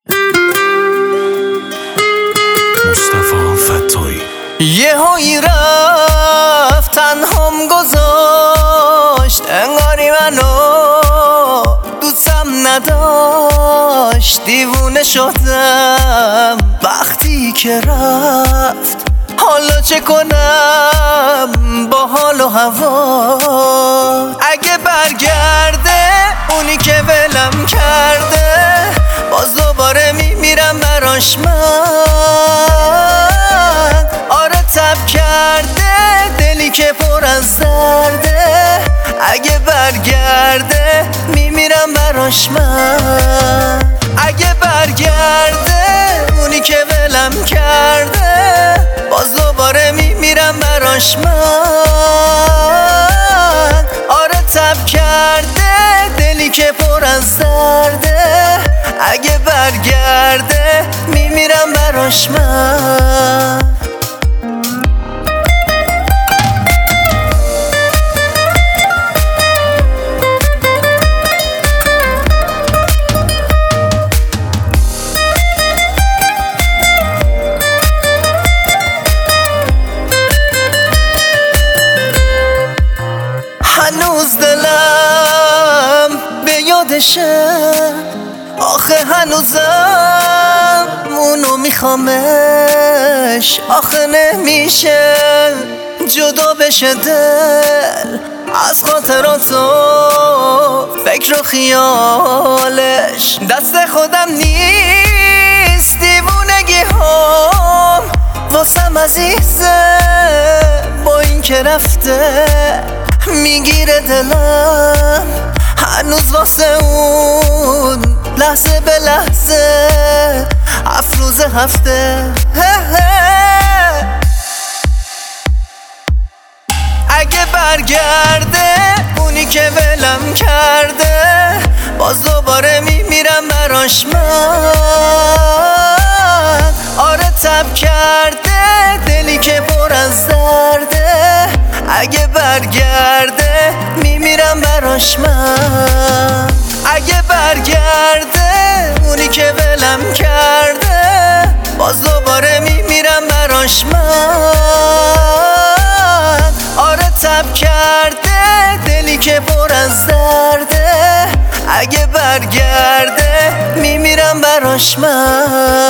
مصطفی فتایی یه هایی رفت تنهام گذاشت، انگاری منو دوستم نداشت. دیوونه شدم وقتی که رفت، حالا چه کنم با حال و هوا؟ اگه برگرده اونی که ولم کرده، باز دوباره میمیرم براش من. آره تب کرده دلی که پر از درده، اگه برگرده میمیرم براش من. اگه برگرده اونی که ولم کرده، باز دوباره میمیرم براش من. آره تب کرده دلی که پر از درده، اگه برگرده میمیرم براش من. هنوز دلم به یادشه، آخه هنوزم اونو میخوامش. آخه نمیشه جدا بشه دل از خاطراتو، فکر و خیالش. دست خودم نیست دیوونگی هم واسم عزیزه، با این که رفته میگیره دلم هنوز واسه اون، لحظه به لحظه، افروز هفته. اگه برگرده اونی که ولم کرده، باز دوباره میمیرم براش من. آره تب کرده دلی که پر از درده، اگه برگرده میمیرم براش من. اگه برگرده اونی که ولم کرده، باز دوباره میمیرم براش من. آره تب کرده دلی که پر از درده، اگه برگرده میمیرم براش من.